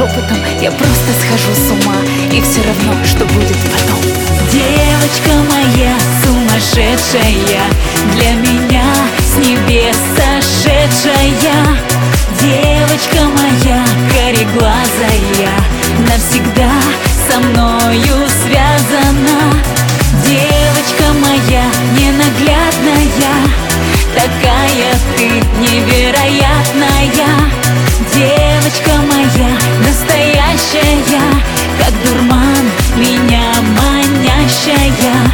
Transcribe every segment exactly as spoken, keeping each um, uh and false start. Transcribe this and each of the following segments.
шепотом, я просто схожу с ума, и все равно, что будет потом. Девочка моя сумасшедшая, для меня с небес сошедшая. Девочка моя кореглазая, навсегда со мною связана. Девочка моя ненаглядная, такая ты невероятная. Девочка моя настоящая, как дурман меня манящая.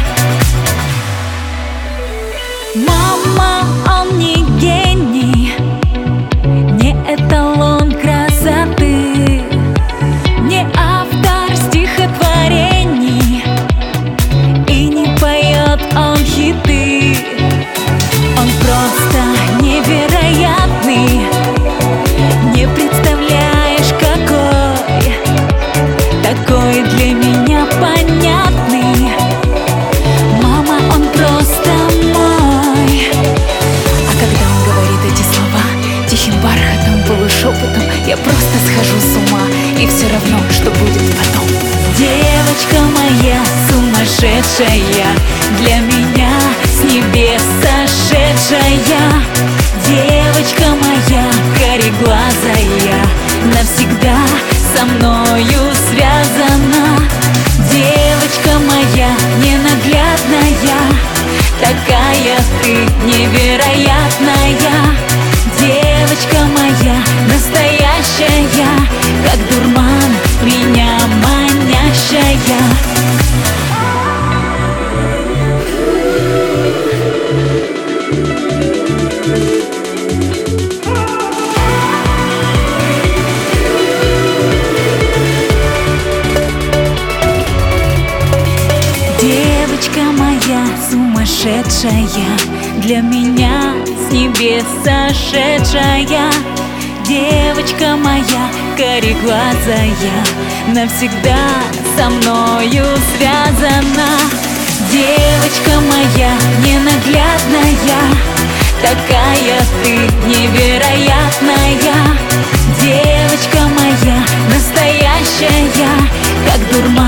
Мама, он не гений, не эталон красоты, не автор стихотворений, и не поет он хиты. Он просто невероятный, не представляешь какой, такой для меня понятный. Мама, он просто мой. А когда он говорит эти слова тихим бархатом, полушепотом, я просто схожу с ума, и все равно, что будет потом. Девочка моя сумасшедшая, для меня с небес сошедшая. Девочка моя кореглазая, навсегда со мною связана. Девочка моя ненаглядная, такая ты невероятная. Девочка моя настоящая, как дурман меня манящая. Девочка моя сумасшедшая, для меня с небес сошедшая. Девочка моя кореглазая, навсегда со мною связана. Девочка моя ненаглядная, такая ты невероятная. Девочка моя настоящая, как дурман